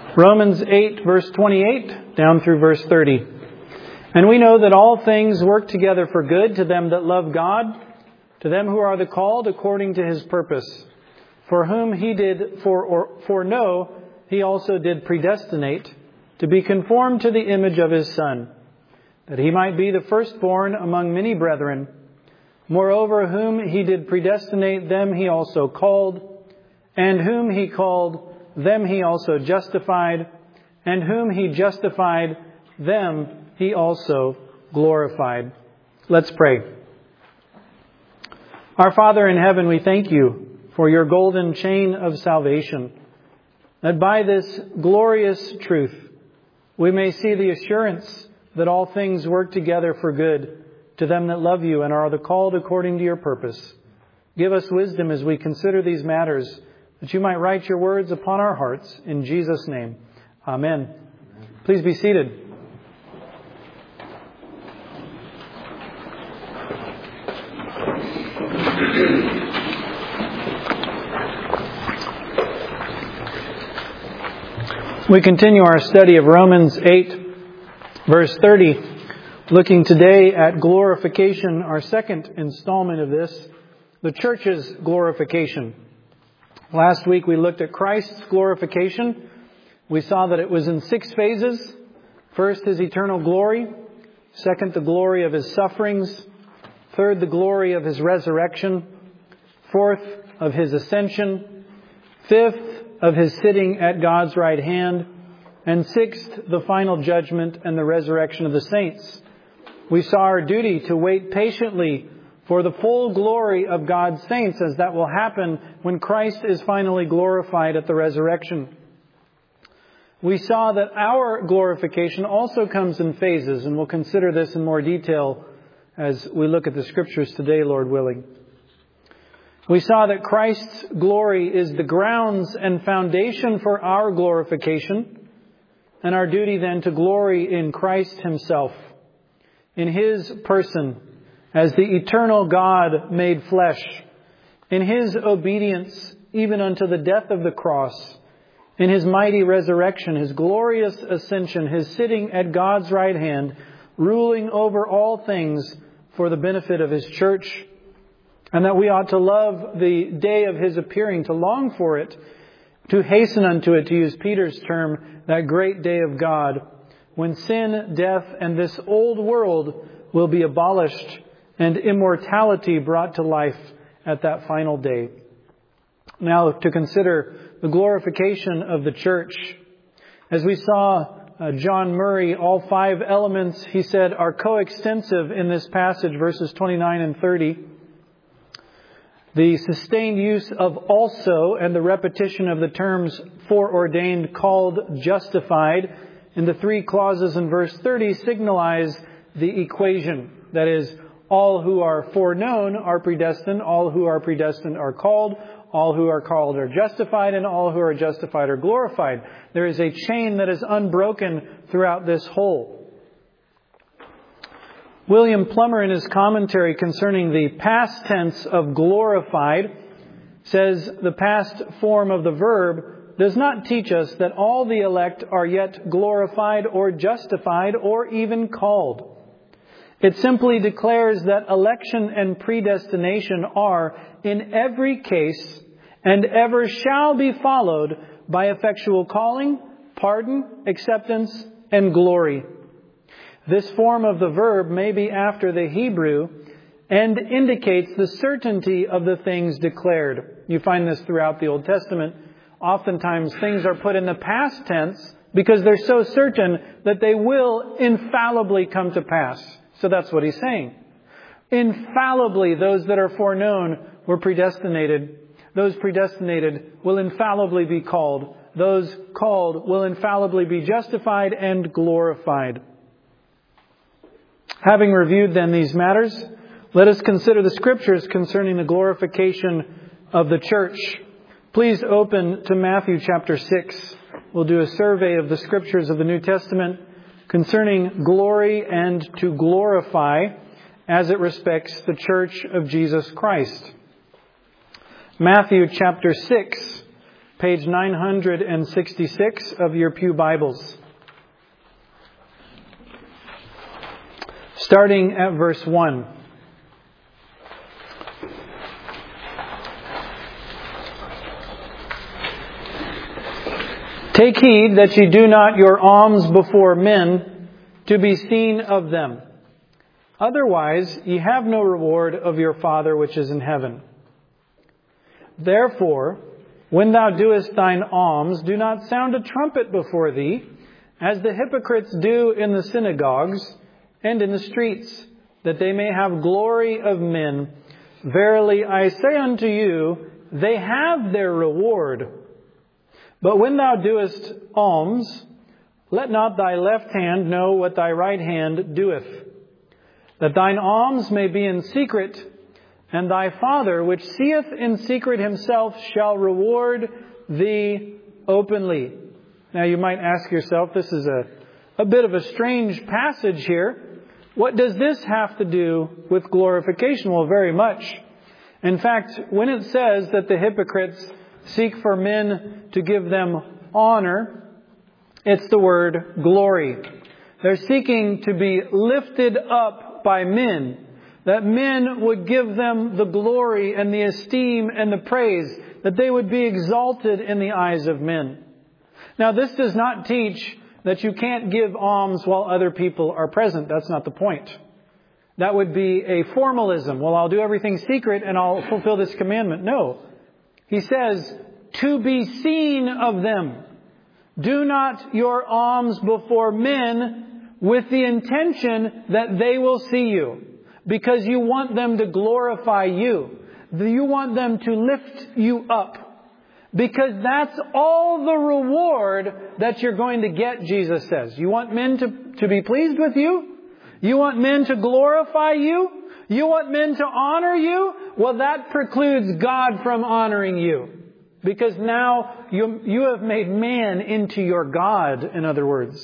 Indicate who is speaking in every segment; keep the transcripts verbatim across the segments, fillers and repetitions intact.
Speaker 1: Romans eight, verse twenty-eight, down through verse thirty. And we know that all things work together for good to them that love God, to them who are the called according to His purpose. For whom He did for or, foreknow, He also did predestinate to be conformed to the image of His Son, that He might be the firstborn among many brethren. Moreover, whom He did predestinate, them He also called. And whom He called, them He also justified. And whom He justified, them He also glorified. Let's pray. Our Father in heaven, we thank You for Your golden chain of salvation, that by this glorious truth we may see the assurance that all things work together for good to them that love You and are the called according to Your purpose. Give us wisdom as we consider these matters, that You might write Your words upon our hearts. In Jesus' name, Amen. Please be seated. We continue our study of Romans eight, verse thirty, looking today at glorification, our second installment of this, the church's glorification. Last week we looked at Christ's glorification. We saw that it was in six phases. First, His eternal glory. Second, the glory of His sufferings. Third, the glory of His resurrection. Fourth, of His ascension. Fifth, of His sitting at God's right hand. And sixth, the final judgment and the resurrection of the saints. We saw our duty to wait patiently for the full glory of God's saints, as that will happen when Christ is finally glorified at the resurrection. We saw that our glorification also comes in phases, and we'll consider this in more detail as we look at the Scriptures today, Lord willing. We saw that Christ's glory is the grounds and foundation for our glorification, and our duty then to glory in Christ Himself, in His person, as the eternal God made flesh, in His obedience even unto the death of the cross, in His mighty resurrection, His glorious ascension, His sitting at God's right hand, ruling over all things for the benefit of His church, and that we ought to love the day of His appearing, to long for it, to hasten unto it, to use Peter's term, that great day of God, when sin, death, and this old world will be abolished and immortality brought to life at that final day. Now, to consider the glorification of the church. As we saw uh, John Murray, all five elements, he said, are coextensive in this passage, verses twenty-nine and thirty. The sustained use of also and the repetition of the terms foreordained, called, justified in the three clauses in verse thirty signalize the equation. That is, all who are foreknown are predestined, all who are predestined are called, all who are called are justified, and all who are justified are glorified. There is a chain that is unbroken throughout this whole. William Plummer, in his commentary concerning the past tense of glorified, says the past form of the verb does not teach us that all the elect are yet glorified or justified or even called. It simply declares that election and predestination are, in every case, and ever shall be followed by effectual calling, pardon, acceptance, and glory. This form of the verb may be after the Hebrew and indicates the certainty of the things declared. You find this throughout the Old Testament. Oftentimes things are put in the past tense because they're so certain that they will infallibly come to pass. So that's what he's saying. Infallibly, those that are foreknown were predestinated. Those predestinated will infallibly be called. Those called will infallibly be justified and glorified. Having reviewed then these matters, let us consider the Scriptures concerning the glorification of the church. Please open to Matthew chapter six. We'll do a survey of the Scriptures of the New Testament concerning glory and to glorify as it respects the church of Jesus Christ. Matthew chapter six, page nine hundred sixty-six of your pew Bibles. Starting at verse one. Take heed that ye do not your alms before men to be seen of them. Otherwise ye have no reward of your Father which is in heaven. Therefore, when thou doest thine alms, do not sound a trumpet before thee, as the hypocrites do in the synagogues and in the streets, that they may have glory of men. Verily I say unto you, they have their reward. But when thou doest alms, let not thy left hand know what thy right hand doeth, that thine alms may be in secret, and thy Father, which seeth in secret himself, shall reward thee openly. Now you might ask yourself, this is a, a bit of a strange passage here. What does this have to do with glorification? Well, very much. In fact, when it says that the hypocrites seek for men to give them honor, it's the word glory. They're seeking to be lifted up by men, that men would give them the glory and the esteem and the praise, that they would be exalted in the eyes of men. Now, this does not teach that you can't give alms while other people are present. That's not the point. That would be a formalism. Well, I'll do everything secret and I'll fulfill this commandment. No. He says, to be seen of them. Do not your alms before men with the intention that they will see you, because you want them to glorify you. You want them to lift you up. Because that's all the reward that you're going to get, Jesus says. You want men to, to be pleased with you? You want men to glorify you? You want men to honor you? Well, that precludes God from honoring you. Because now you, you have made man into your God, in other words.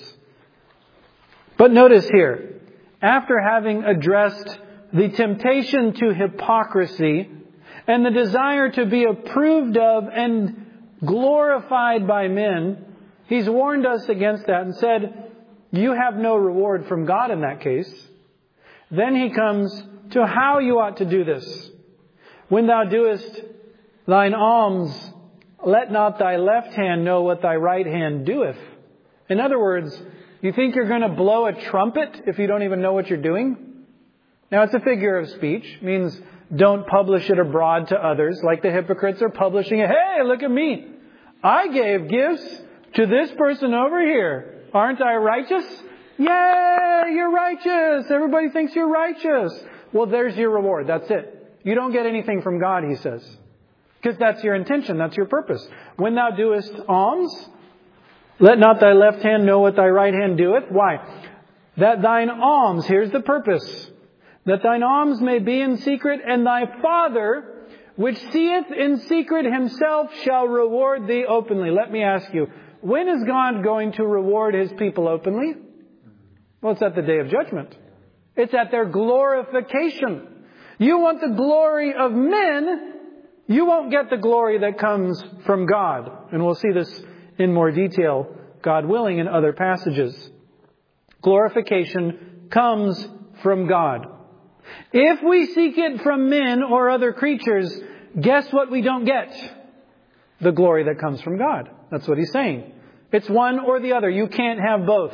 Speaker 1: But notice here, after having addressed the temptation to hypocrisy and the desire to be approved of and glorified by men, he's warned us against that and said, you have no reward from God in that case. Then he comes to how you ought to do this. When thou doest thine alms, let not thy left hand know what thy right hand doeth. In other words, you think you're going to blow a trumpet if you don't even know what you're doing? Now, it's a figure of speech. It means don't publish it abroad to others like the hypocrites are publishing it. Hey, look at me. I gave gifts to this person over here. Aren't I righteous? Yay, you're righteous. Everybody thinks you're righteous. Well, there's your reward. That's it. You don't get anything from God, he says. Because that's your intention. That's your purpose. When thou doest alms, let not thy left hand know what thy right hand doeth. Why? That thine alms, here's the purpose, that thine alms may be in secret, and thy Father, which seeth in secret himself, shall reward thee openly. Let me ask you, when is God going to reward his people openly? Well, it's at the day of judgment. It's at their glorification. You want the glory of men, you won't get the glory that comes from God. And we'll see this in more detail, God willing, in other passages. Glorification comes from God. If we seek it from men or other creatures, guess what we don't get? The glory that comes from God. That's what he's saying. It's one or the other. You can't have both.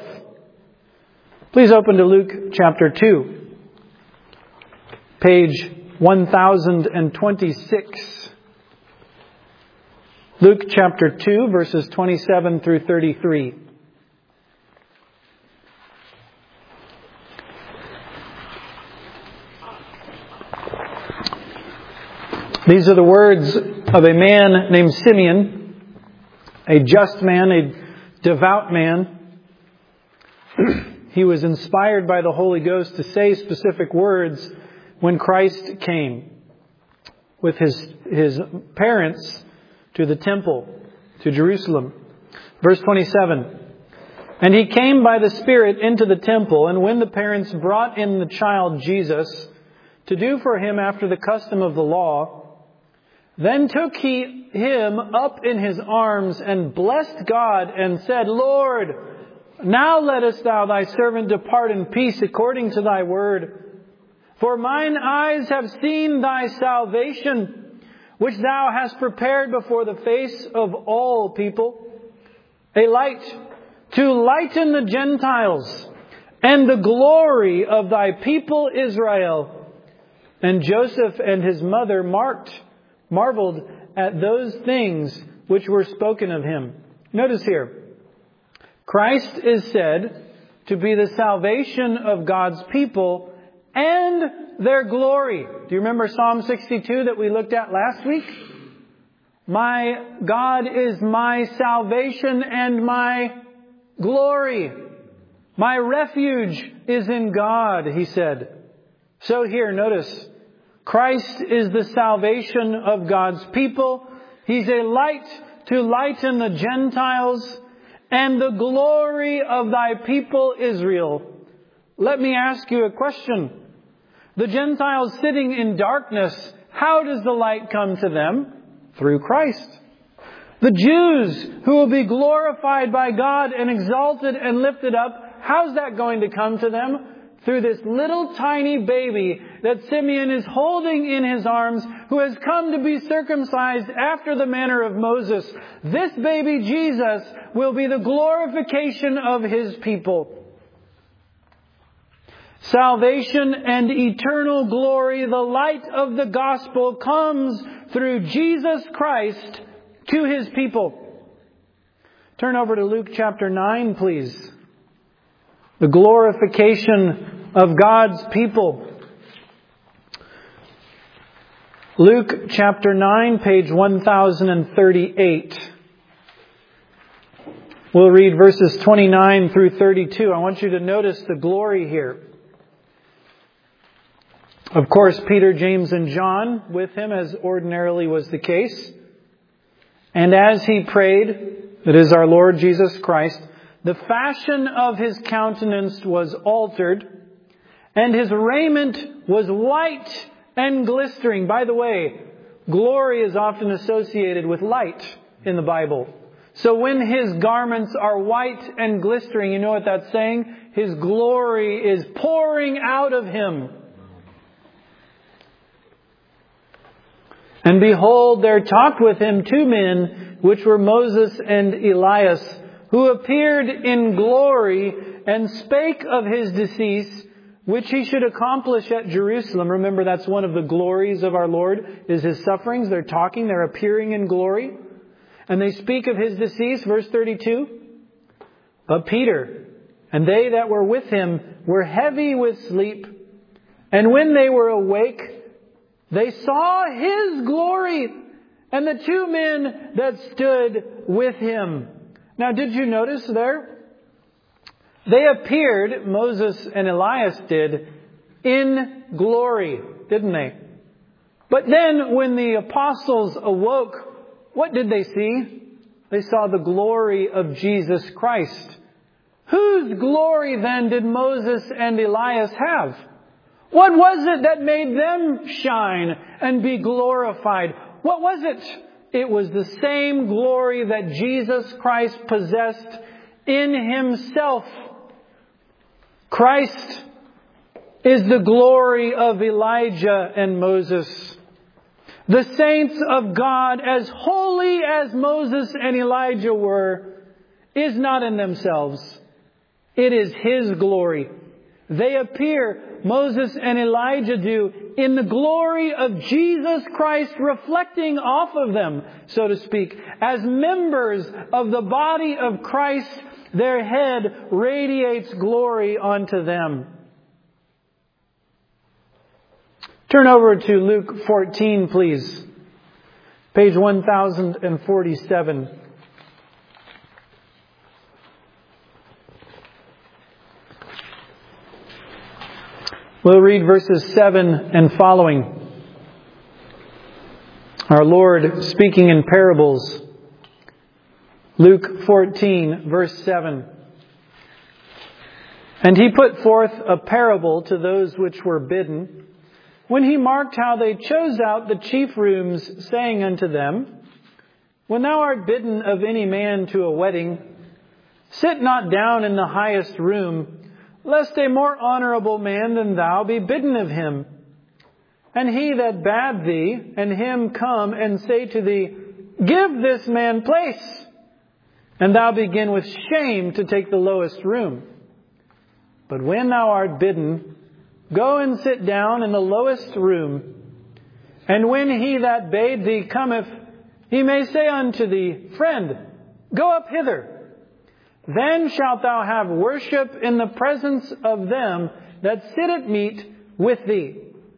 Speaker 1: Please open to Luke chapter two. Page one thousand twenty-six. Luke chapter two, verses twenty-seven through thirty-three. These are the words of a man named Simeon, a just man, a devout man. He was inspired by the Holy Ghost to say specific words when Christ came with his, his parents to the temple, to Jerusalem. Verse twenty-seven. And he came by the Spirit into the temple, and when the parents brought in the child Jesus to do for him after the custom of the law, Then took he him up in his arms and blessed God and said, Lord, now lettest thou thy servant depart in peace according to thy word. For mine eyes have seen thy salvation, which thou hast prepared before the face of all people, a light to lighten the Gentiles, and the glory of thy people Israel. And Joseph and his mother marked, marveled at those things which were spoken of him. Notice here, Christ is said to be the salvation of God's people and their glory. Do you remember Psalm sixty-two that we looked at last week? My God is my salvation and my glory. My refuge is in God, he said. So here, notice, Christ is the salvation of God's people. He's a light to lighten the Gentiles and the glory of thy people Israel. Let me ask you a question. The Gentiles sitting in darkness, how does the light come to them? Through Christ. The Jews who will be glorified by God and exalted and lifted up, how's that going to come to them? Through this little tiny baby that Simeon is holding in his arms, who has come to be circumcised after the manner of Moses. This baby Jesus will be the glorification of his people. Salvation and eternal glory, the light of the gospel, comes through Jesus Christ to his people. Turn over to Luke chapter nine, please. The glorification of God's people. Luke chapter nine, page one thousand thirty-eight. We'll read verses twenty-nine through thirty-two. I want you to notice the glory here. Of course, Peter, James, and John with him, as ordinarily was the case. And as he prayed, that is our Lord Jesus Christ, the fashion of his countenance was altered, and his raiment was white and glistering. By the way, glory is often associated with light in the Bible. So when his garments are white and glistering, you know what that's saying? His glory is pouring out of him. And behold, there talked with him two men, which were Moses and Elias, who appeared in glory and spake of his decease, which he should accomplish at Jerusalem. Remember, that's one of the glories of our Lord, is his sufferings. They're talking, they're appearing in glory. And they speak of his decease, verse thirty-two. But Peter and they that were with him were heavy with sleep. And when they were awake, they saw his glory and the two men that stood with him. Now, did you notice there? They appeared, Moses and Elias did, in glory, didn't they? But then when the apostles awoke, what did they see? They saw the glory of Jesus Christ. Whose glory then did Moses and Elias have? What was it that made them shine and be glorified? What was it? It was the same glory that Jesus Christ possessed in himself. Christ is the glory of Elijah and Moses. The saints of God, as holy as Moses and Elijah were, is not in themselves. It is his glory. They appear, Moses and Elijah do, in the glory of Jesus Christ reflecting off of them, so to speak. As members of the body of Christ, their head radiates glory onto them. Turn over to Luke fourteen, please. Page one thousand forty-seven. We'll read verses seven and following. Our Lord speaking in parables. Luke fourteen, verse seven. And he put forth a parable to those which were bidden, when he marked how they chose out the chief rooms, saying unto them, When thou art bidden of any man to a wedding, sit not down in the highest room, lest a more honorable man than thou be bidden of him. And he that bade thee and him come and say to thee, Give this man place, and thou begin with shame to take the lowest room. But when thou art bidden, go and sit down in the lowest room. And when he that bade thee cometh, he may say unto thee, Friend, go up hither. Then shalt thou have worship in the presence of them that sit at meat with thee.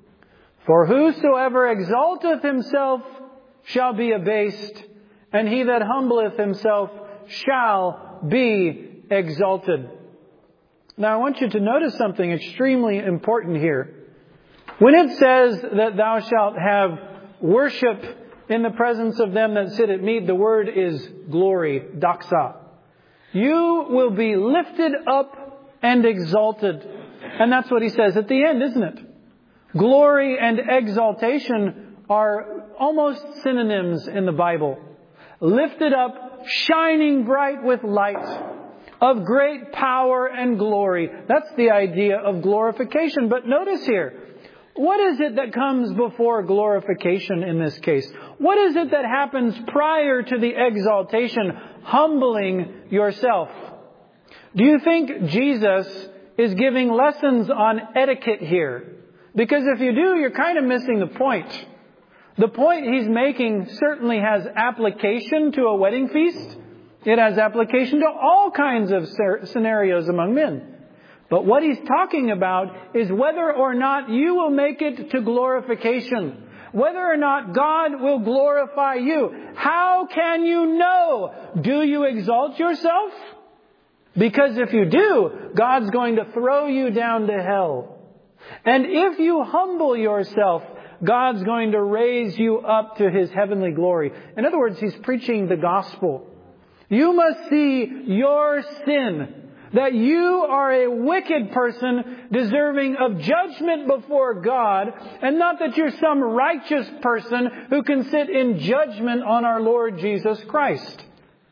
Speaker 1: For whosoever exalteth himself shall be abased, and he that humbleth himself shall be exalted. Now I want you to notice something extremely important here. When it says that thou shalt have worship in the presence of them that sit at meat, the word is glory, doxa. You will be lifted up and exalted. And that's what he says at the end, isn't it? Glory and exaltation are almost synonyms in the Bible. Lifted up, shining bright with light, of great power and glory. That's the idea of glorification. But notice here, what is it that comes before glorification in this case? What is it that happens prior to the exaltation, humbling yourself? Do you think Jesus is giving lessons on etiquette here? Because if you do, you're kind of missing the point. The point he's making certainly has application to a wedding feast. It has application to all kinds of scenarios among men. But what he's talking about is whether or not you will make it to glorification. Whether or not God will glorify you. How can you know? Do you exalt yourself? Because if you do, God's going to throw you down to hell. And if you humble yourself, God's going to raise you up to His heavenly glory. In other words, He's preaching the gospel. You must see your sin. That you are a wicked person deserving of judgment before God, and not that you're some righteous person who can sit in judgment on our Lord Jesus Christ.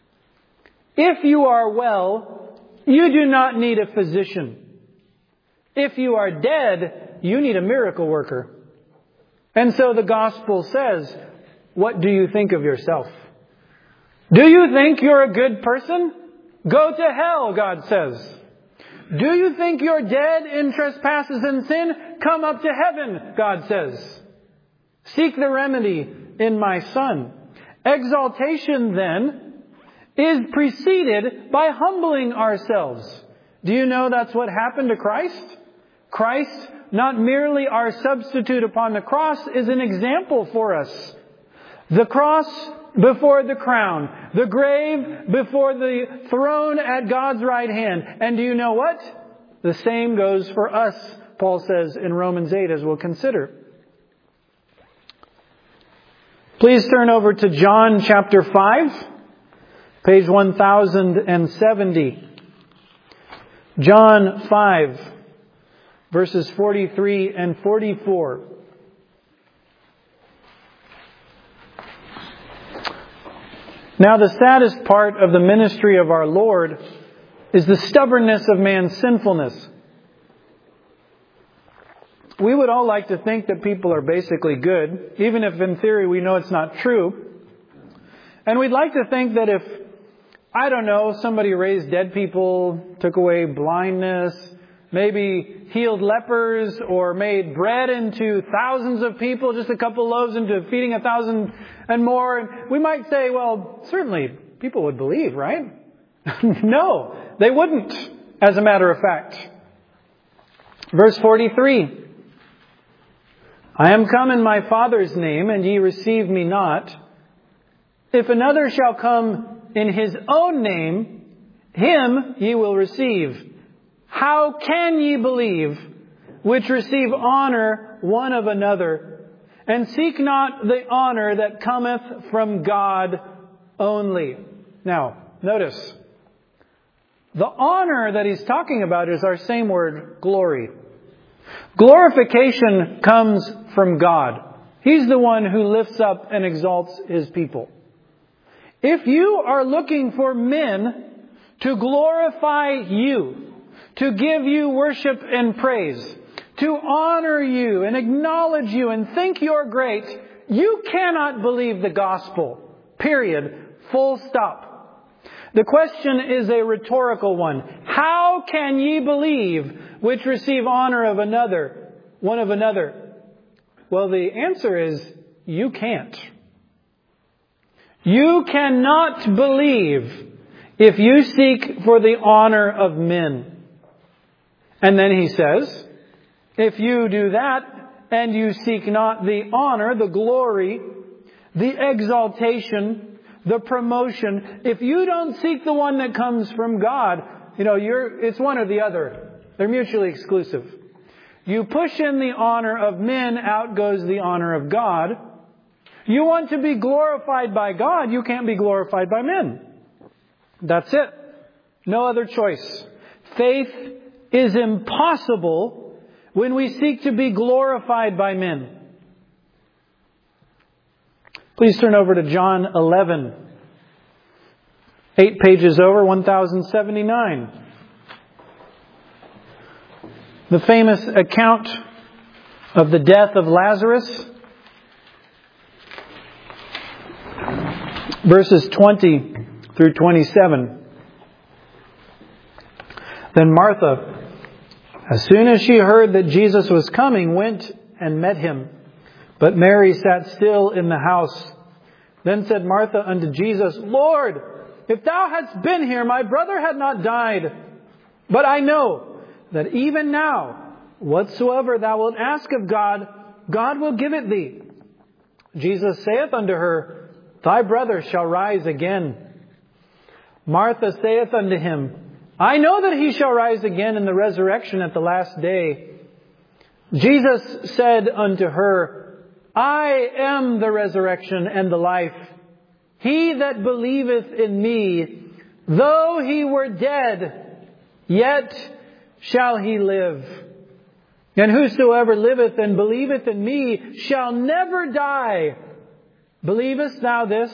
Speaker 1: If you are well, you do not need a physician. If you are dead, you need a miracle worker. And so the gospel says, what do you think of yourself? Do you think you're a good person? Go to hell, God says. Do you think you're dead in trespasses and sin? Come up to heaven, God says. Seek the remedy in my Son. Exaltation, then, is preceded by humbling ourselves. Do you know that's what happened to Christ? Christ, not merely our substitute upon the cross, is an example for us. The cross before the crown. The grave before the throne at God's right hand. And do you know what? The same goes for us, Paul says in Romans eight, as we'll consider. Please turn over to John chapter five, page one thousand seventy. John five, verses forty-three and forty-four. Now the saddest part of the ministry of our Lord is the stubbornness of man's sinfulness. We would all like to think that people are basically good, even if in theory we know it's not true. And we'd like to think that if, I don't know, somebody raised dead people, took away blindness, maybe healed lepers, or made bread into thousands of people, just a couple loaves into feeding a thousand and more. And we might say, well, certainly people would believe, right? No, they wouldn't, as a matter of fact. Verse forty-three. I am come in my Father's name, and ye receive me not. If another shall come in his own name, him ye will receive. How can ye believe, which receive honor one of another, and seek not the honor that cometh from God only? Now, notice, the honor that he's talking about is our same word, glory. Glorification comes from God. He's the one who lifts up and exalts His people. If you are looking for men to glorify you, to give you worship and praise, to honor you and acknowledge you and think you're great, you cannot believe the gospel. Period. Full stop. The question is a rhetorical one. How can ye believe which receive honor of another, one of another? Well, the answer is, you can't. You cannot believe if you seek for the honor of men. And then he says, if you do that and you seek not the honor, the glory, the exaltation, the promotion, if you don't seek the one that comes from God, you know, you're, it's one or the other. They're mutually exclusive. You push in the honor of men, out goes the honor of God. You want to be glorified by God, you can't be glorified by men. That's it. No other choice. Faith is impossible when we seek to be glorified by men. Please turn over to John eleven. Eight pages over, one thousand seventy-nine. The famous account of the death of Lazarus. Verses twenty through twenty-seven. Then Martha, as soon as she heard that Jesus was coming, went and met him. But Mary sat still in the house. Then said Martha unto Jesus, Lord, if thou hadst been here, my brother had not died. But I know that even now, whatsoever thou wilt ask of God, God will give it thee. Jesus saith unto her, Thy brother shall rise again. Martha saith unto him, I know that he shall rise again in the resurrection at the last day. Jesus said unto her, I am the resurrection and the life. He that believeth in me, though he were dead, yet shall he live. And whosoever liveth and believeth in me shall never die. Believest thou this?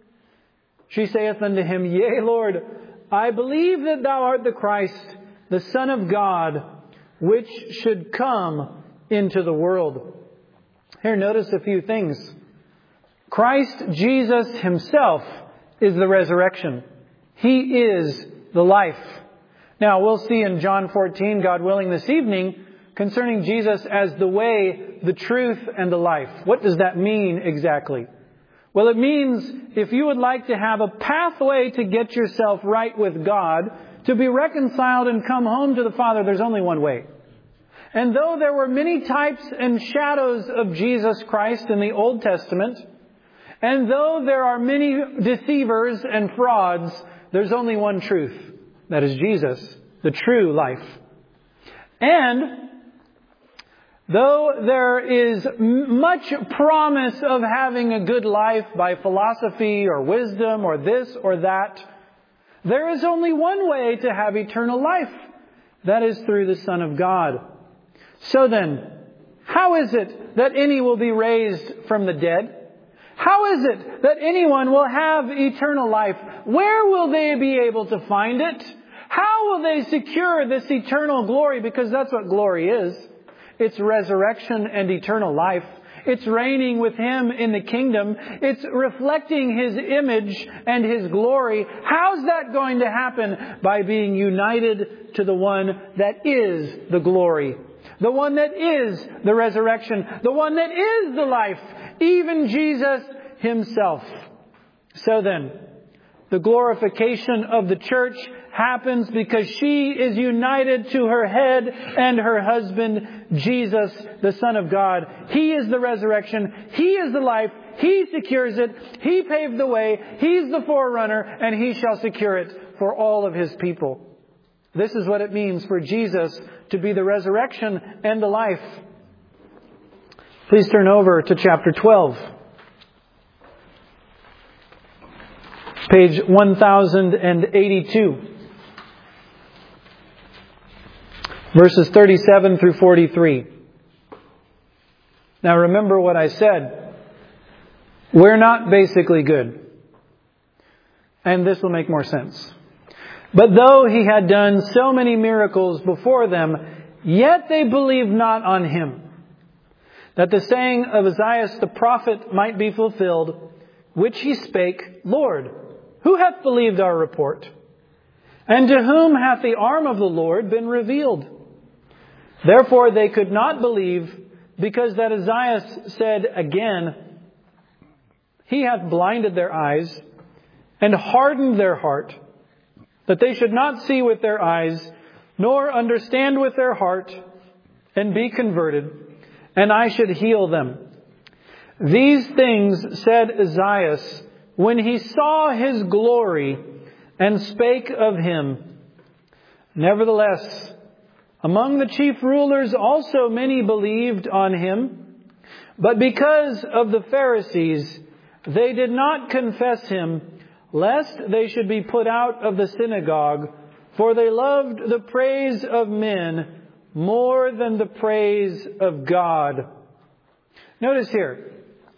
Speaker 1: She saith unto him, Yea, Lord, I believe that thou art the Christ, the Son of God, which should come into the world. Here, notice a few things. Christ Jesus Himself is the resurrection. He is the life. Now, we'll see in John fourteen, God willing, this evening, concerning Jesus as the way, the truth, and the life. What does that mean exactly? Well, it means if you would like to have a pathway to get yourself right with God, to be reconciled and come home to the Father, there's only one way. And though there were many types and shadows of Jesus Christ in the Old Testament, and though there are many deceivers and frauds, there's only one truth. That is Jesus, the true life. And though there is much promise of having a good life by philosophy or wisdom or this or that, there is only one way to have eternal life. That is through the Son of God. So then, how is it that any will be raised from the dead? How is it that anyone will have eternal life? Where will they be able to find it? How will they secure this eternal glory? Because that's what glory is. It's resurrection and eternal life. It's reigning with Him in the kingdom. It's reflecting His image and His glory. How's that going to happen? By being united to the one that is the glory. The one that is the resurrection. The one that is the life. Even Jesus Himself. So then, the glorification of the church happens because she is united to her head and her husband, Jesus, the Son of God. He is the resurrection. He is the life. He secures it. He paved the way. He's the forerunner, and He shall secure it for all of His people. This is what it means for Jesus to be the resurrection and the life. Please turn over to chapter twelve. Page one thousand eighty-two. verses thirty-seven through forty-three. Now remember what I said. We're not basically good. And this will make more sense. But though he had done so many miracles before them, yet they believed not on him, that the saying of Isaiah the prophet might be fulfilled, which he spake, Lord, who hath believed our report? And to whom hath the arm of the Lord been revealed? Therefore they could not believe, because that Isaiah said again, He hath blinded their eyes and hardened their heart, that they should not see with their eyes, nor understand with their heart, and be converted, and I should heal them. These things said Isaiah when he saw his glory, and spake of him. Nevertheless, among the chief rulers also many believed on him, but because of the Pharisees, they did not confess him, lest they should be put out of the synagogue, for they loved the praise of men more than the praise of God. Notice here,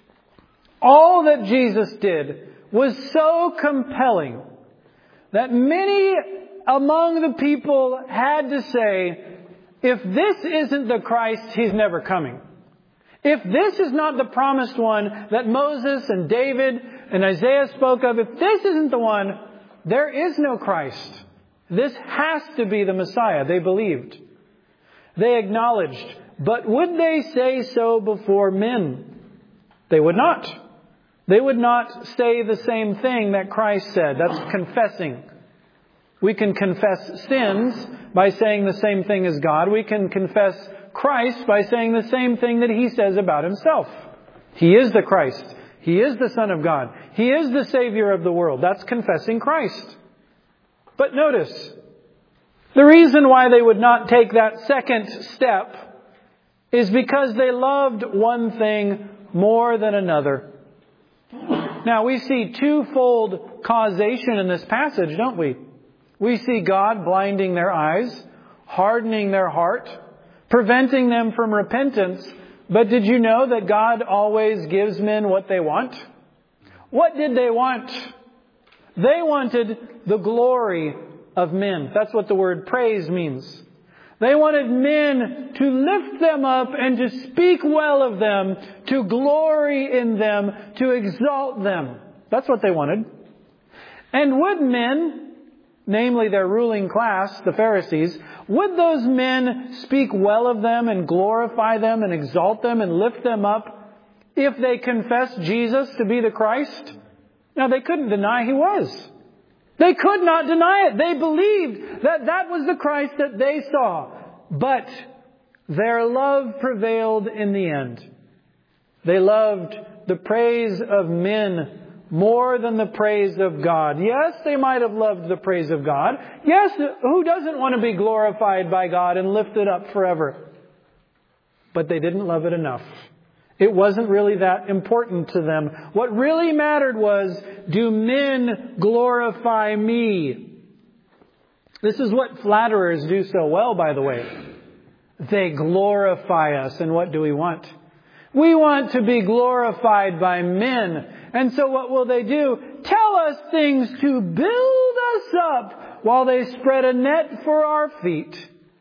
Speaker 1: all that Jesus did was so compelling that many among the people had to say, if this isn't the Christ, He's never coming. If this is not the promised one that Moses and David and Isaiah spoke of, if this isn't the one, there is no Christ. This has to be the Messiah. They believed. They acknowledged. But would they say so before men? They would not. They would not say the same thing that Christ said. That's confessing. We can confess sins by saying the same thing as God. We can confess Christ by saying the same thing that He says about Himself. He is the Christ. He is the Son of God. He is the Savior of the world. That's confessing Christ. But notice, the reason why they would not take that second step is because they loved one thing more than another. Now, we see twofold causation in this passage, don't we? We see God blinding their eyes, hardening their heart, preventing them from repentance. But did you know that God always gives men what they want? What did they want? They wanted the glory of men. That's what the word praise means. They wanted men to lift them up and to speak well of them, to glory in them, to exalt them. That's what they wanted. And would men, namely their ruling class, the Pharisees, would those men speak well of them and glorify them and exalt them and lift them up if they confessed Jesus to be the Christ? Now, they couldn't deny He was. They could not deny it. They believed that that was the Christ that they saw. But their love prevailed in the end. They loved the praise of men more than the praise of God. Yes, they might have loved the praise of God. Yes, who doesn't want to be glorified by God and lifted up forever? But they didn't love it enough. It wasn't really that important to them. What really mattered was, do men glorify me? This is what flatterers do so well, by the way. They glorify us. And what do we want? We want to be glorified by men. And so what will they do? Tell us things to build us up while they spread a net for our feet.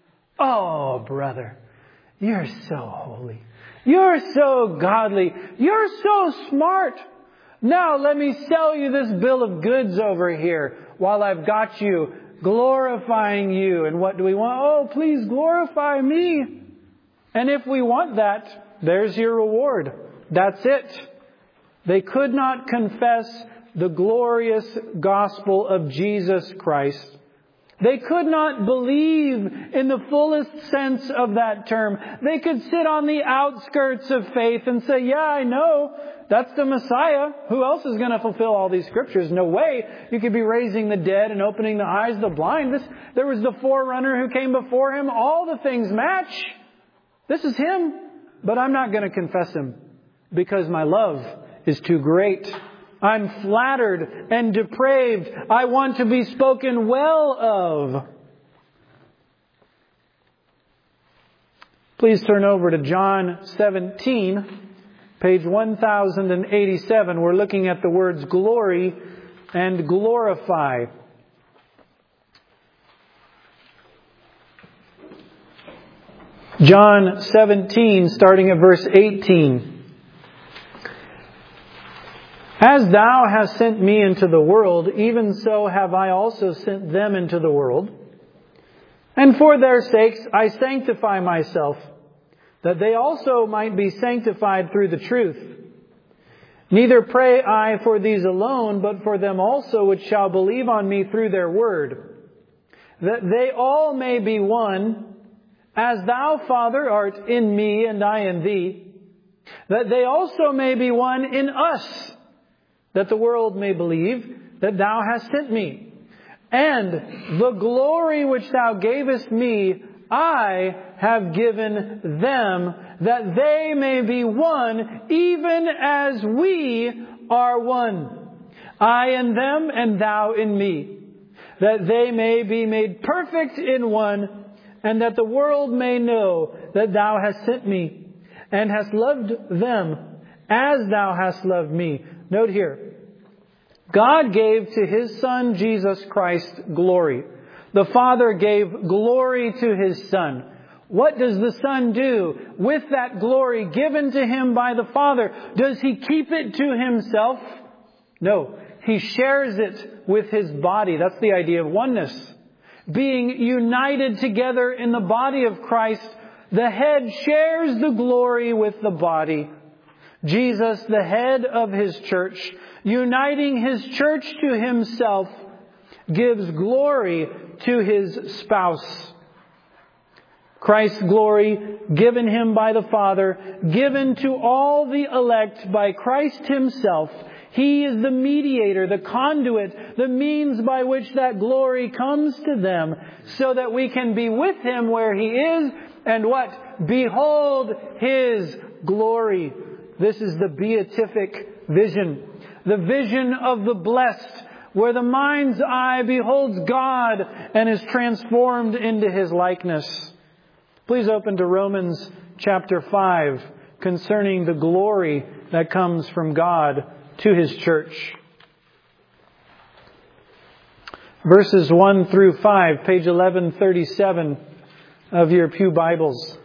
Speaker 1: Oh, brother, you're so holy. You're so godly. You're so smart. Now let me sell you this bill of goods over here while I've got you, glorifying you. And what do we want? Oh, please glorify me. And if we want that, there's your reward. That's it. They could not confess the glorious gospel of Jesus Christ. They could not believe in the fullest sense of that term. They could sit on the outskirts of faith and say, yeah, I know, that's the Messiah. Who else is going to fulfill all these scriptures? No way. You could be raising the dead and opening the eyes of the blind. This, there was the forerunner who came before Him. All the things match. This is Him. But I'm not going to confess Him because my love is too great. I'm flattered and depraved. I want to be spoken well of. Please turn over to John seventeen, page one thousand eighty-seven. We're looking at the words glory and glorify. John seventeen, starting at verse eighteen. As thou hast sent me into the world, even so have I also sent them into the world. And for their sakes I sanctify myself, that they also might be sanctified through the truth. Neither pray I for these alone, but for them also which shall believe on me through their word, that they all may be one, as thou, Father, art in me and I in thee, that they also may be one in us, that the world may believe that thou hast sent me. And the glory which thou gavest me, I have given them, that they may be one, even as we are one. I in them, and thou in me, that they may be made perfect in one, and that the world may know that thou hast sent me, and hast loved them as thou hast loved me. Note here, God gave to His Son, Jesus Christ, glory. The Father gave glory to His Son. What does the Son do with that glory given to Him by the Father? Does He keep it to Himself? No. He shares it with His body. That's the idea of oneness. Being united together in the body of Christ, the head shares the glory with the body. Jesus, the head of His church, uniting His church to Himself, gives glory to His spouse. Christ's glory, given Him by the Father, given to all the elect by Christ Himself. He is the mediator, the conduit, the means by which that glory comes to them, so that we can be with Him where He is, and what? Behold His glory. This is the beatific vision. The vision of the blessed, where the mind's eye beholds God and is transformed into His likeness. Please open to Romans chapter five, concerning the glory that comes from God to His church. Verses one through five, page eleven thirty-seven of your Pew Bibles.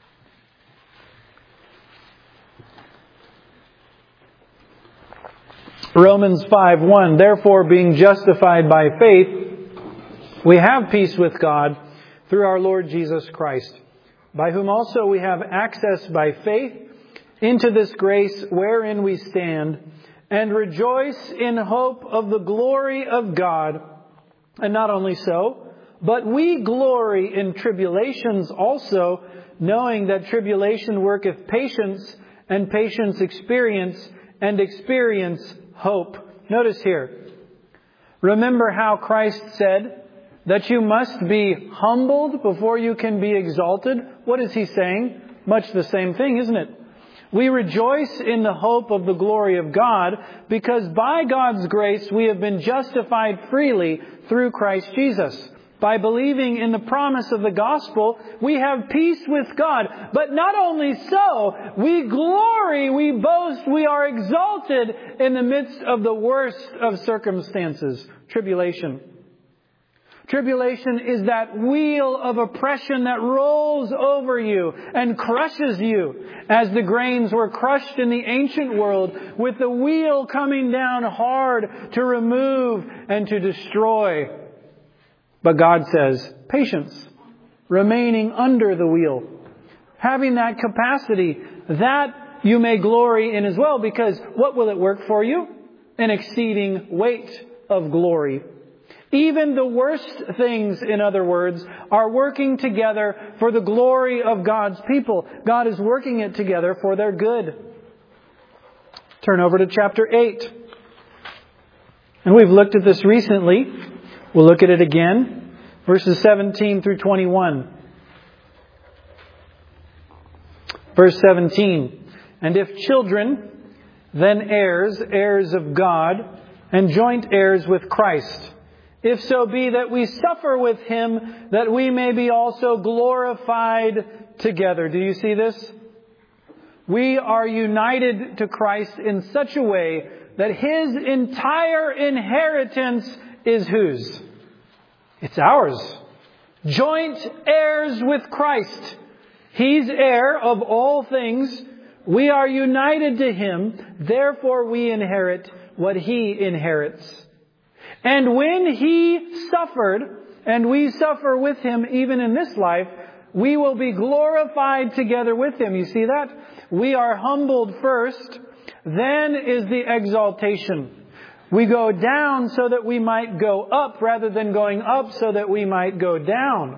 Speaker 1: Romans five one, therefore being justified by faith, we have peace with God through our Lord Jesus Christ, by whom also we have access by faith into this grace wherein we stand, and rejoice in hope of the glory of God. And not only so, but we glory in tribulations also, knowing that tribulation worketh patience, and patience experience, and experience hope. Notice here, remember how Christ said that you must be humbled before you can be exalted? What is He saying? Much the same thing, isn't it? We rejoice in the hope of the glory of God, because by God's grace we have been justified freely through Christ Jesus. By believing in the promise of the gospel, we have peace with God. But not only so, we glory, we boast, we are exalted in the midst of the worst of circumstances, tribulation. Tribulation is that wheel of oppression that rolls over you and crushes you, as the grains were crushed in the ancient world, with the wheel coming down hard to remove and to destroy. But God says, patience, remaining under the wheel, having that capacity, that you may glory in as well, because what will it work for you? An exceeding weight of glory. Even the worst things, in other words, are working together for the glory of God's people. God is working it together for their good. Turn over to chapter eight. And we've looked at this recently. We'll look at it again. Verses seventeen through twenty-one. Verse seventeen. And if children, then heirs, heirs of God, and joint heirs with Christ, if so be that we suffer with Him, that we may be also glorified together. Do you see this? We are united to Christ in such a way that His entire inheritance is whose? It's ours. Joint heirs with Christ. He's heir of all things. We are united to Him. Therefore we inherit what He inherits. And when He suffered, and we suffer with Him even in this life, we will be glorified together with Him. You see that? We are humbled first, then is the exaltation. We go down so that we might go up rather than going up so that we might go down.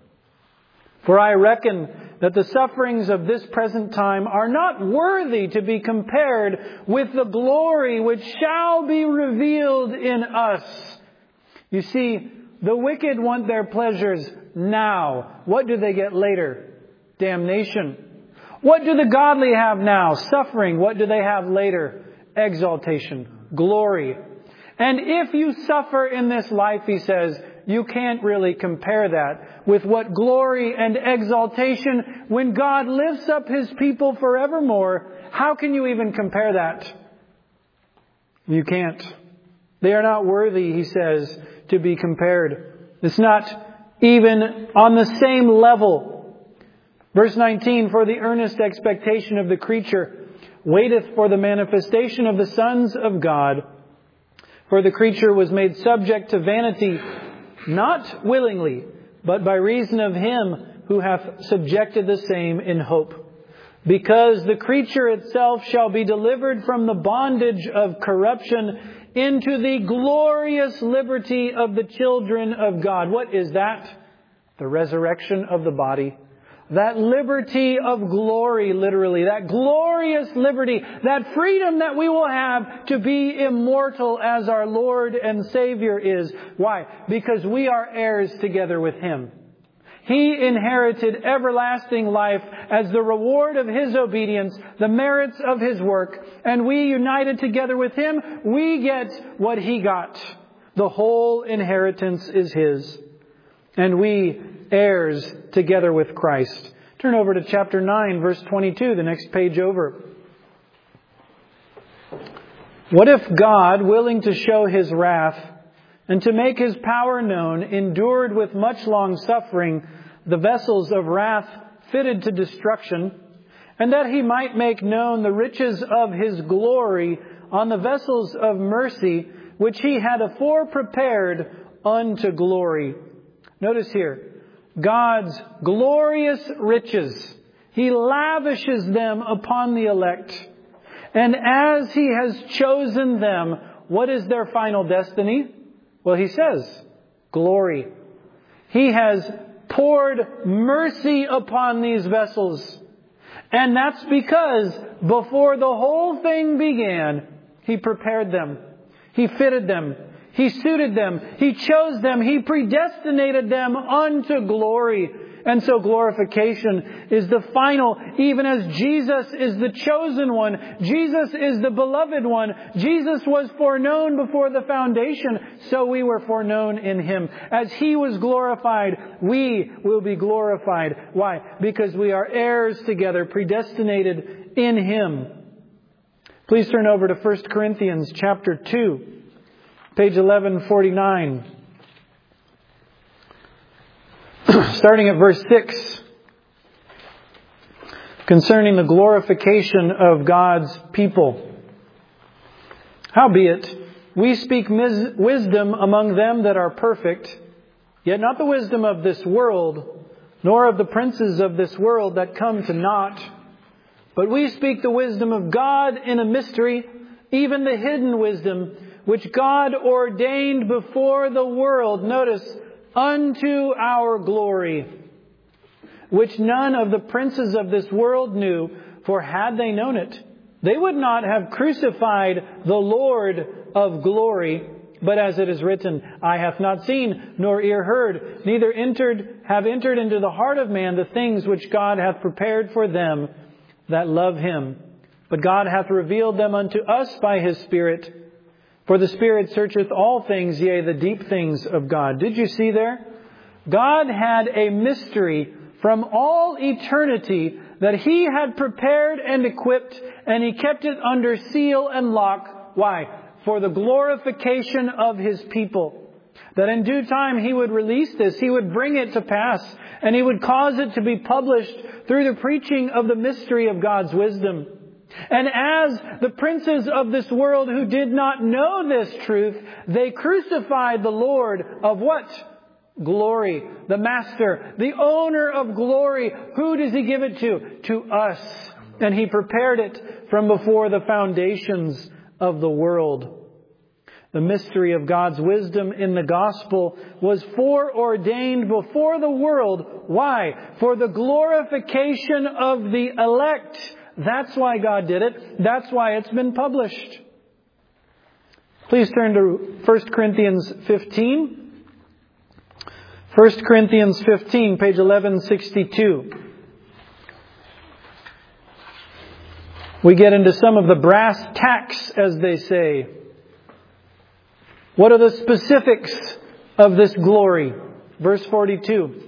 Speaker 1: For I reckon that the sufferings of this present time are not worthy to be compared with the glory which shall be revealed in us. You see, the wicked want their pleasures now. What do they get later? Damnation. What do the godly have now? Suffering. What do they have later? Exaltation. Glory. And if you suffer in this life, he says, you can't really compare that with what glory and exaltation when God lifts up His people forevermore. How can you even compare that? You can't. They are not worthy, he says, to be compared. It's not even on the same level. Verse nineteen, for the earnest expectation of the creature waiteth for the manifestation of the sons of God. For the creature was made subject to vanity, not willingly, but by reason of Him who hath subjected the same in hope. Because the creature itself shall be delivered from the bondage of corruption into the glorious liberty of the children of God. What is that? The resurrection of the body. That liberty of glory, literally. That glorious liberty. That freedom that we will have to be immortal as our Lord and Savior is. Why? Because we are heirs together with Him. He inherited everlasting life as the reward of His obedience, the merits of His work. And we, united together with Him, we get what He got. The whole inheritance is His. And we, heirs together with Christ. Turn over to chapter nine, verse twenty-two, the next page over. What if God, willing to show His wrath and to make His power known, endured with much long suffering the vessels of wrath fitted to destruction, and that He might make known the riches of His glory on the vessels of mercy, which He had afore prepared unto glory. Notice here, God's glorious riches. He lavishes them upon the elect. And as He has chosen them, what is their final destiny? Well, He says, glory. He has poured mercy upon these vessels. And that's because before the whole thing began, He prepared them. He fitted them. He suited them. He chose them. He predestinated them unto glory. And so glorification is the final, even as Jesus is the chosen one. Jesus is the beloved one. Jesus was foreknown before the foundation, so we were foreknown in Him. As He was glorified, we will be glorified. Why? Because we are heirs together, predestinated in Him. Please turn over to First Corinthians chapter two. Page eleven forty-nine. Starting at verse six. Concerning the glorification of God's people. Howbeit, we speak mis- wisdom among them that are perfect, yet not the wisdom of this world, nor of the princes of this world that come to naught. But we speak the wisdom of God in a mystery, even the hidden wisdom, which God ordained before the world, notice, unto our glory, which none of the princes of this world knew, for had they known it, they would not have crucified the Lord of glory. But as it is written, eye hath not seen, nor ear heard, neither entered have entered into the heart of man the things which God hath prepared for them that love Him. But God hath revealed them unto us by His Spirit. For the Spirit searcheth all things, yea, the deep things of God. Did you see there? God had a mystery from all eternity that He had prepared and equipped, and He kept it under seal and lock. Why? For the glorification of His people. That in due time He would release this, He would bring it to pass, and He would cause it to be published through the preaching of the mystery of God's wisdom. And as the princes of this world who did not know this truth, they crucified the Lord of what? Glory. The Master, the owner of glory. Who does He give it to? To us. And He prepared it from before the foundations of the world. The mystery of God's wisdom in the gospel was foreordained before the world. Why? For the glorification of the elect. That's why God did it. That's why it's been published. Please turn to First Corinthians fifteen. First Corinthians fifteen, page eleven sixty-two. We get into some of the brass tacks, as they say. What are the specifics of this glory? Verse forty-two.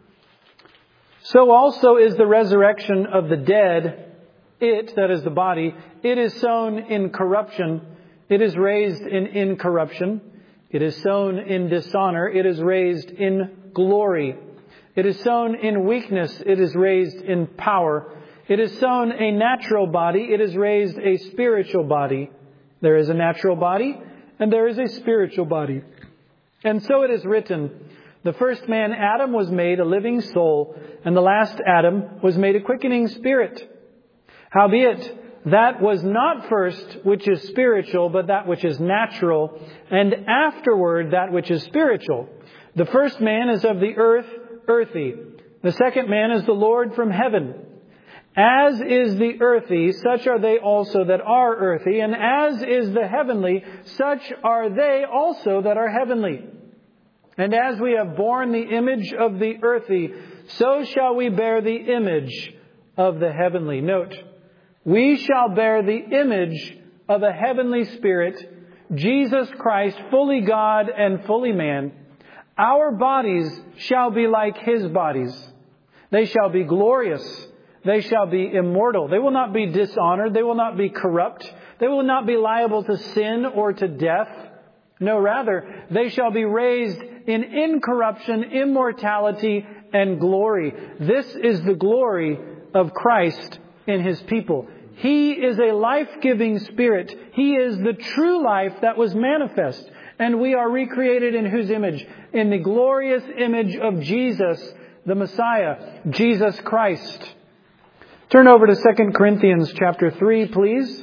Speaker 1: So also is the resurrection of the dead. It, that is the body, it is sown in corruption. It is raised in incorruption. It is sown in dishonor. It is raised in glory. It is sown in weakness. It is raised in power. It is sown a natural body. It is raised a spiritual body. There is a natural body and there is a spiritual body. And so it is written, the first man, Adam, was made a living soul, and the last Adam was made a quickening spirit. Howbeit, that was not first which is spiritual, but that which is natural, and afterward that which is spiritual. The first man is of the earth, earthy. The second man is the Lord from heaven. As is the earthy, such are they also that are earthy, and as is the heavenly, such are they also that are heavenly. And as we have borne the image of the earthy, so shall we bear the image of the heavenly. Note, we shall bear the image of a heavenly spirit, Jesus Christ, fully God and fully man. Our bodies shall be like His bodies. They shall be glorious. They shall be immortal. They will not be dishonored. They will not be corrupt. They will not be liable to sin or to death. No, rather, they shall be raised in incorruption, immortality, and glory. This is the glory of Christ in His people. He is a life-giving Spirit. He is the true life that was manifest. And we are recreated in whose image? In the glorious image of Jesus, the Messiah, Jesus Christ. Turn over to Second Corinthians chapter three, please.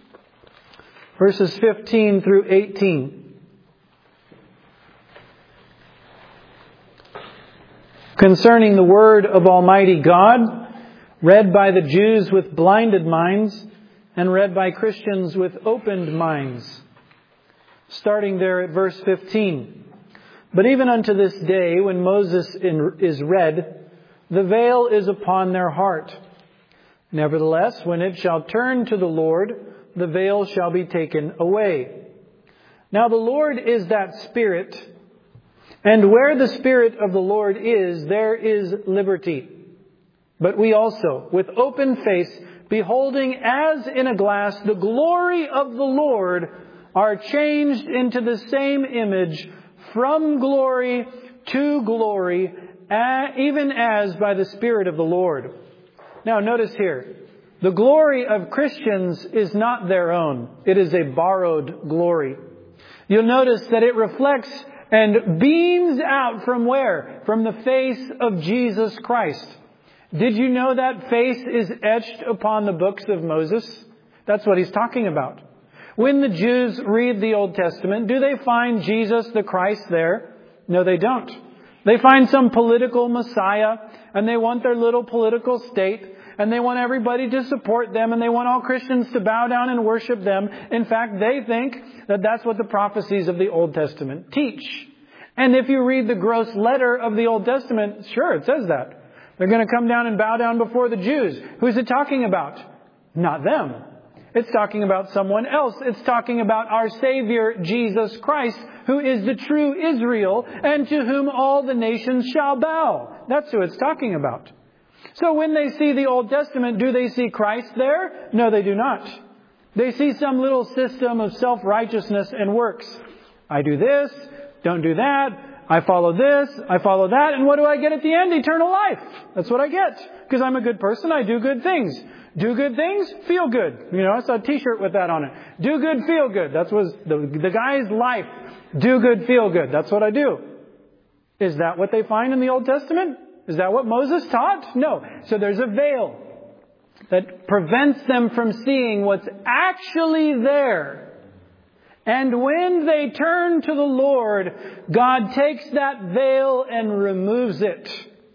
Speaker 1: Verses fifteen through eighteen. Concerning the word of Almighty God, read by the Jews with blinded minds, and read by Christians with opened minds. Starting there at verse fifteen. But even unto this day, when Moses is read, the veil is upon their heart. Nevertheless, when it shall turn to the Lord, the veil shall be taken away. Now the Lord is that Spirit, and where the Spirit of the Lord is, there is liberty. But we also, with open face, beholding as in a glass the glory of the Lord, are changed into the same image from glory to glory, even as by the Spirit of the Lord. Now notice here, the glory of Christians is not their own. It is a borrowed glory. You'll notice that it reflects and beams out from where? From the face of Jesus Christ. Did you know that face is etched upon the books of Moses? That's what he's talking about. When the Jews read the Old Testament, do they find Jesus the Christ there? No, they don't. They find some political Messiah, and they want their little political state, and they want everybody to support them, and they want all Christians to bow down and worship them. In fact, they think that that's what the prophecies of the Old Testament teach. And if you read the gross letter of the Old Testament, sure, it says that. They're going to come down and bow down before the Jews. Who's it talking about? Not them. It's talking about someone else. It's talking about our Savior, Jesus Christ, who is the true Israel, and to whom all the nations shall bow. That's who it's talking about. So when they see the Old Testament, do they see Christ there? No, they do not. They see some little system of self-righteousness and works. I do this, don't do that, I follow this, I follow that, and what do I get at the end? Eternal life. That's what I get. Because I'm a good person, I do good things. Do good things, feel good. You know, I saw a t-shirt with that on it. Do good, feel good. That was the, the guy's life. Do good, feel good. That's what I do. Is that what they find in the Old Testament? Is that what Moses taught? No. So there's a veil that prevents them from seeing what's actually there. And when they turn to the Lord, God takes that veil and removes it.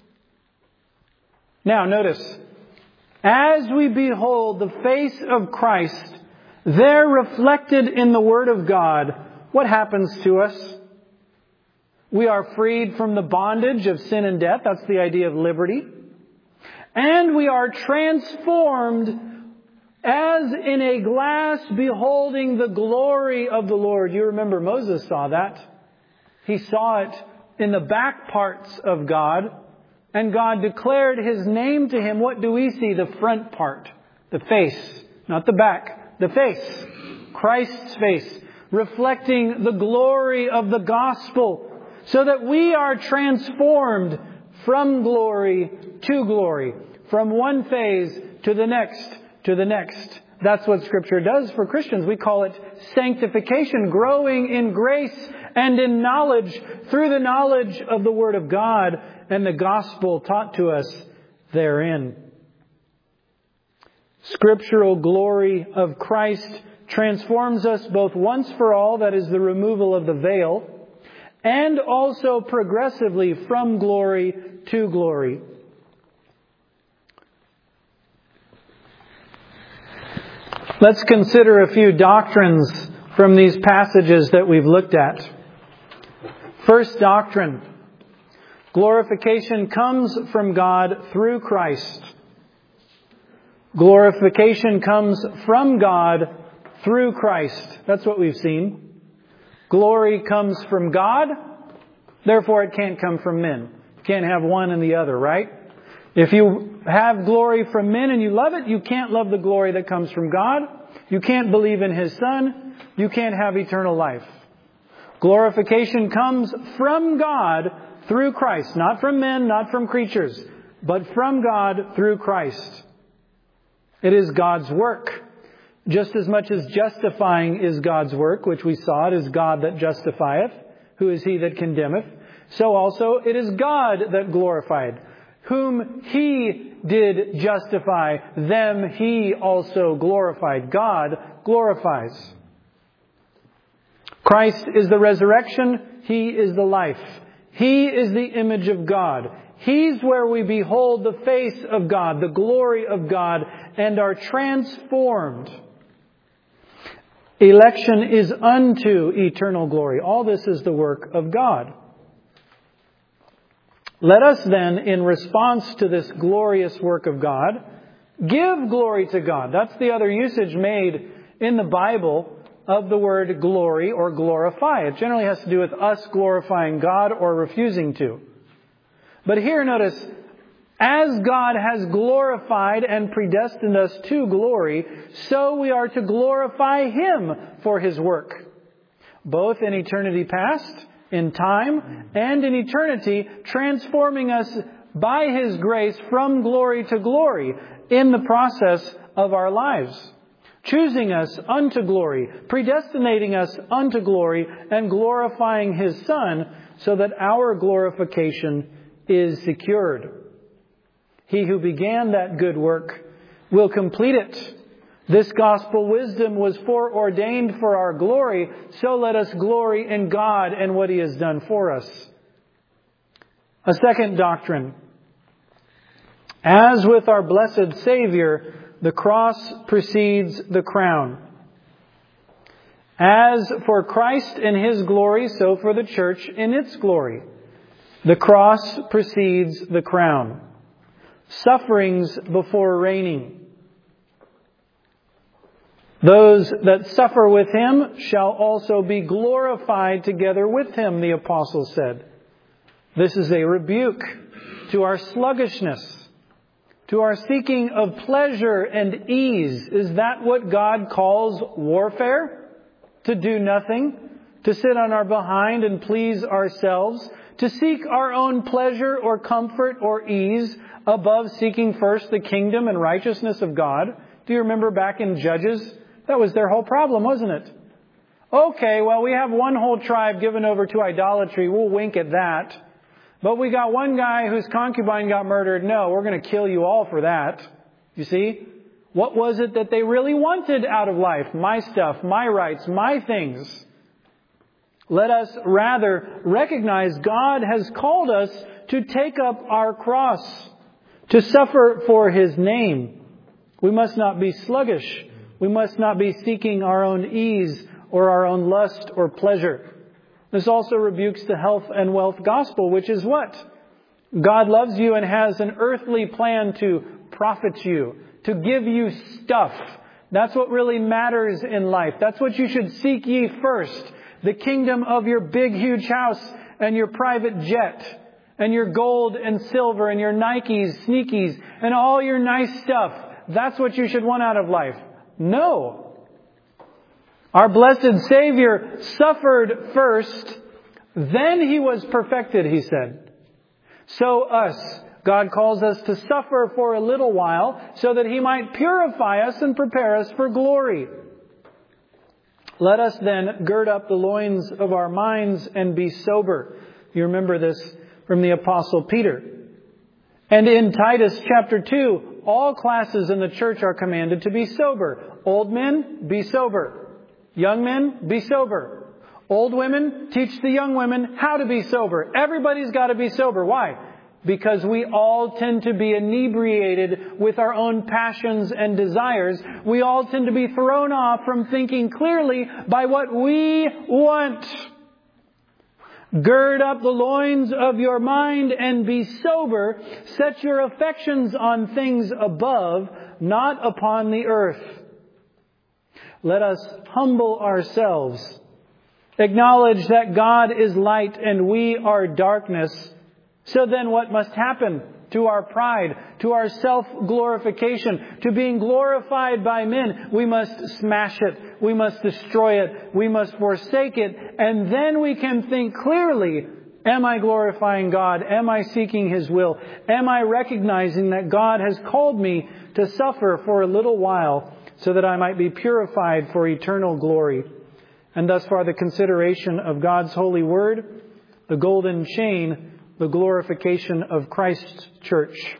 Speaker 1: Now, notice, as we behold the face of Christ, there reflected in the Word of God, what happens to us? We are freed from the bondage of sin and death. That's the idea of liberty. And we are transformed as in a glass beholding the glory of the Lord. You remember Moses saw that. He saw it in the back parts of God. And God declared His name to him. What do we see? The front part. The face. Not the back. The face. Christ's face. Reflecting the glory of the gospel. So that we are transformed from glory to glory. From one phase to the next, to the next. That's what Scripture does for Christians. We call it sanctification, growing in grace and in knowledge through the knowledge of the Word of God and the gospel taught to us therein. Scriptural glory of Christ transforms us both once for all, that is the removal of the veil, and also progressively from glory to glory. Let's consider a few doctrines from these passages that we've looked at. First doctrine. Glorification comes from God through Christ. Glorification comes from God through Christ. That's what we've seen. Glory comes from God, therefore it can't come from men. You can't have one and the other, right? If you have glory from men and you love it, you can't love the glory that comes from God. You can't believe in His Son. You can't have eternal life. Glorification comes from God through Christ. Not from men, not from creatures, but from God through Christ. It is God's work. Just as much as justifying is God's work, which we saw, it is God that justifieth. Who is he that condemneth? So also it is God that glorified. Whom He did justify, them He also glorified. God glorifies. Christ is the resurrection. He is the life. He is the image of God. He's where we behold the face of God, the glory of God, and are transformed. Election is unto eternal glory. All this is the work of God. Let us then, in response to this glorious work of God, give glory to God. That's the other usage made in the Bible of the word glory or glorify. It generally has to do with us glorifying God or refusing to. But here, notice, as God has glorified and predestined us to glory, so we are to glorify Him for His work, both in eternity past, in time, and in eternity, transforming us by His grace from glory to glory in the process of our lives, choosing us unto glory, predestinating us unto glory, and glorifying His Son so that our glorification is secured. He who began that good work will complete it. This gospel wisdom was foreordained for our glory, so let us glory in God and what He has done for us. A second doctrine. As with our blessed Savior, the cross precedes the crown. As for Christ in His glory, so for the church in its glory. The cross precedes the crown. Sufferings before reigning. Those that suffer with Him shall also be glorified together with Him, the apostle said. This is a rebuke to our sluggishness, to our seeking of pleasure and ease. Is that what God calls warfare? To do nothing? To sit on our behind and please ourselves? To seek our own pleasure or comfort or ease above seeking first the kingdom and righteousness of God? Do you remember back in Judges? That was their whole problem, wasn't it? Okay, well, we have one whole tribe given over to idolatry. We'll wink at that. But we got one guy whose concubine got murdered. No, we're going to kill you all for that. You see? What was it that they really wanted out of life? My stuff, my rights, my things. Let us rather recognize God has called us to take up our cross, to suffer for His name. We must not be sluggish. We must not be seeking our own ease or our own lust or pleasure. This also rebukes the health and wealth gospel, which is what? God loves you and has an earthly plan to profit you, to give you stuff. That's what really matters in life. That's what you should seek ye first. The kingdom of your big, huge house and your private jet and your gold and silver and your Nikes, sneakies, and all your nice stuff. That's what you should want out of life. No. Our blessed Savior suffered first, then He was perfected, He said. So us, God calls us to suffer for a little while so that He might purify us and prepare us for glory. Let us then gird up the loins of our minds and be sober. You remember this from the Apostle Peter. And in Titus chapter two, all classes in the church are commanded to be sober. Old men, be sober. Young men, be sober. Old women, teach the young women how to be sober. Everybody's got to be sober. Why? Because we all tend to be inebriated with our own passions and desires. We all tend to be thrown off from thinking clearly by what we want. Gird up the loins of your mind and be sober. Set your affections on things above, not upon the earth. Let us humble ourselves. Acknowledge that God is light and we are darkness. So then what must happen to our pride, to our self-glorification, to being glorified by men? We must smash it. We must destroy it. We must forsake it. And then we can think clearly, am I glorifying God? Am I seeking His will? Am I recognizing that God has called me to suffer for a little while so that I might be purified for eternal glory? And thus far the consideration of God's holy word, the golden chain, the glorification of Christ's church.